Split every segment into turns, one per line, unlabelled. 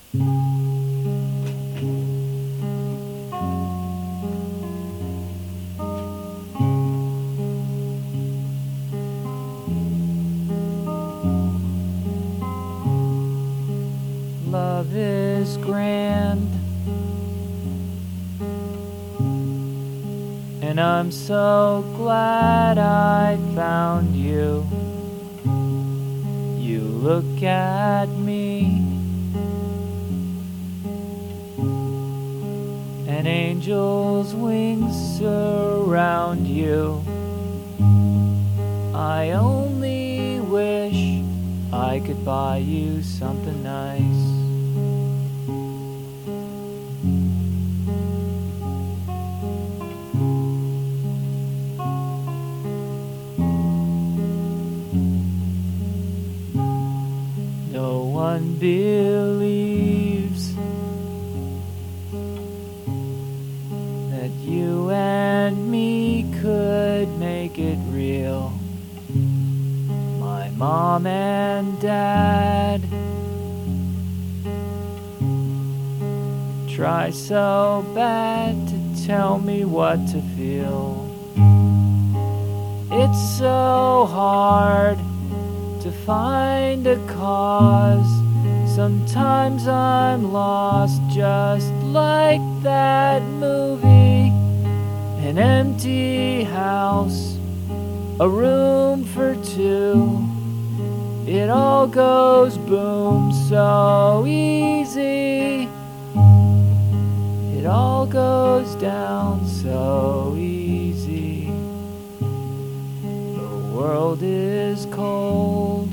Love is grand, and I'm so glad I found you. You look at me, and angels' wings surround you. I only wish I could buy you something nice. No one believes that you and me could make it real. My mom and dad try so bad to tell me what to feel. It's so hard to find a cause. Sometimes I'm lost, just like that movie. An empty house, a room for two. It all goes boom so easy. It all goes down so easy. The world is cold.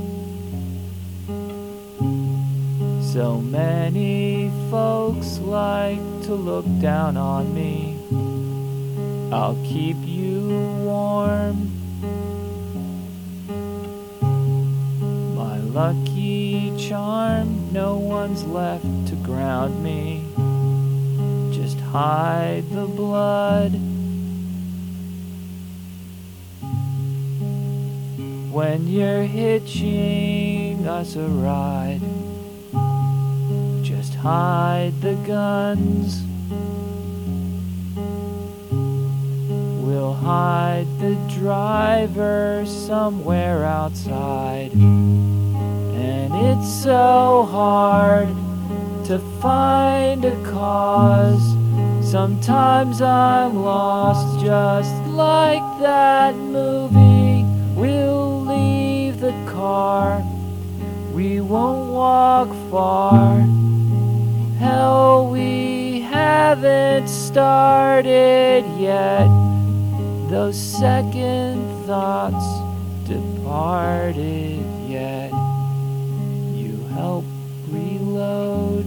So many folks like to look down on me. I'll keep you warm. My lucky charm, no one's left to ground me. Just hide the blood. When you're hitching us a ride, just hide the guns. We'll hide the driver somewhere outside. And it's so hard to find a cause. Sometimes I'm lost, just like that movie. We'll leave the car, we won't walk far. Hell, we haven't started yet. Those second thoughts departed yet. You help reload.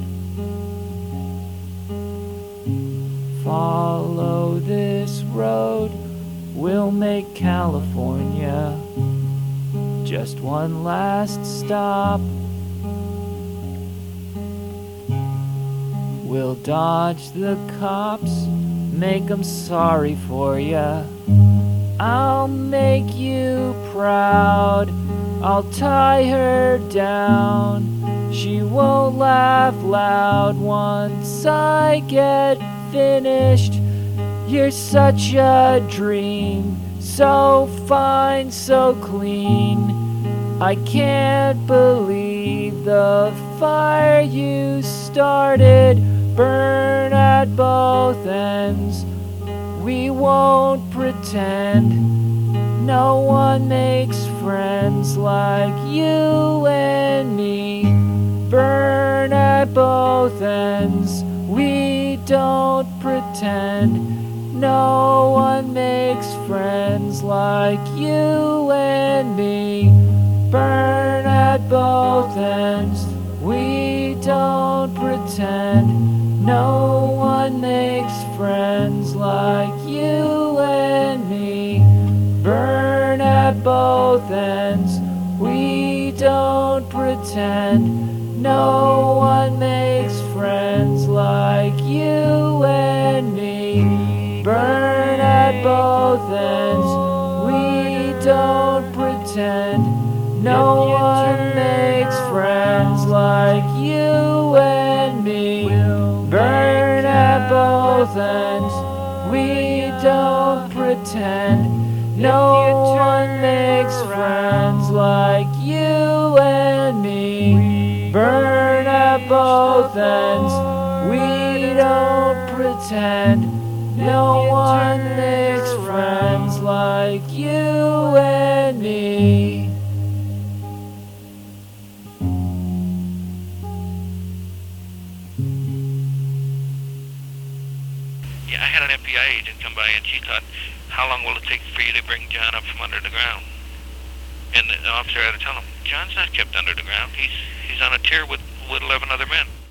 Follow this road, we'll make California just one last stop. We'll dodge the cops, make 'em sorry for ya. I'll make you proud, I'll tie her down. She won't laugh loud once I get finished. You're such a dream, so fine, so clean. I can't believe the fire you started. Burn at both ends, we won't pretend. No one makes friends like you and me. Burn at both ends, we don't pretend. No one makes friends like you and me. Burn at both ends, we don't pretend. No one makes friends like you and me. Burn at both ends, we don't pretend. No one makes friends like you and me. Burn at both ends, we don't pretend. No one makes friends like you and me. both ends. We don't pretend. No one makes friends like you and me. Burn at both ends. We don't pretend. No one makes friends like you and me.
Yeah, I had an FBI agent come by and she thought, how long will it take for you to bring John up from under the ground? And the officer had to tell him, John's not kept under the ground. He's on a tier with 11 other men.